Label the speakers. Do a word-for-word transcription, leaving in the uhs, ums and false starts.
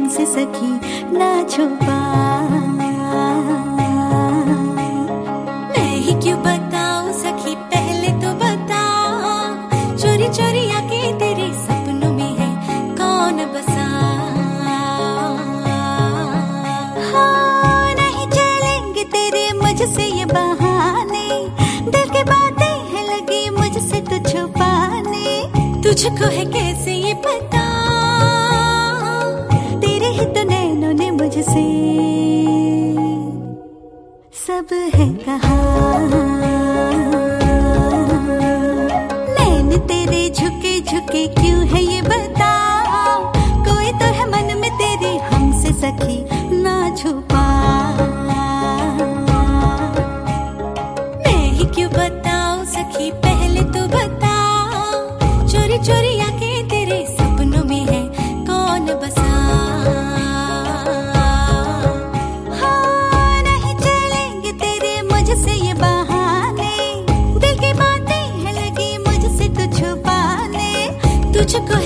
Speaker 1: हमसे सखी ना छुपा। मैं ही क्यों बताऊं सखी, पहले तो बता, चोरी चोरी आके तेरे सपनों में है कौन बसा। हाँ, नहीं चलेंगे तेरे मुझसे ये बहाने, दिल की बातें हैं लगी मुझसे तो छुपाने। तुझको है कैसे ये पता, तेरे ही तो नैनों ने मुझसे सब है कहा। नैन तेरे झुके झुके क्यों है ये बता, कोई तो है मन में तेरे हमसे सखी ना छुपा। मैं ही क्यों बताऊं सखी, पहले तो बता, चोरी चोरी आके तेरे सपनों में है कौन बसा। हाँ, नहीं चलेंगे तेरे मुझसे ये बहाने, दिल की बातें हैं लगी मुझसे तो छुपाने। तुझको